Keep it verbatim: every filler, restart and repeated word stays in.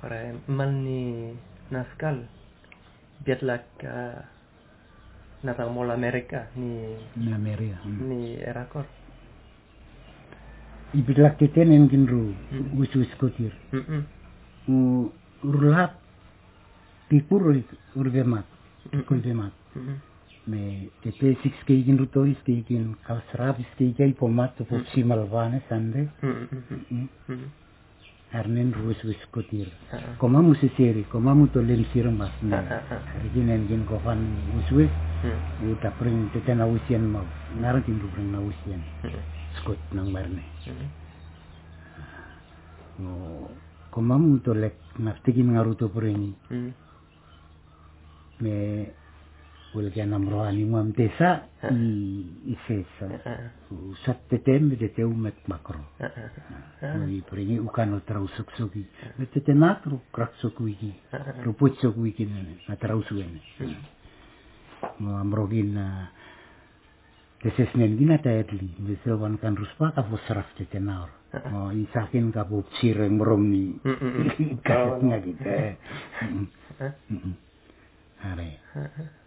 para man ni naskal biatlak nata mol Amerika ni ni Amerika ni erakor ibitlak teten en ginru wis wis kotir u urlap tipur urvemat kulvemat me tepe six kei ginru toris kei gin kalsravis kei kei pomat po simalvane sande Arnen ruis wis kotir. Koma mu seseri, koma mu to lem sirmas na. Reginen gin kofan wis wis. Uta pring teten awisian mau. Naran tindu pring awisian. Skot nang marne. No koma mu to lek naftigin ngaruto pring. Me Ulga namroani mu amtesa i isesa. Sat tetem de teumet makro. Ni pringi ukano trausuk suki. Tete natru krak suki. Ruput suki na trausuen. Mo amrogin desesnen gina taedli. Beselwan kan ruspa ka fosraf tete naur. Mo isakin ka bu sireng meromni. Kasetnya gitu. Are.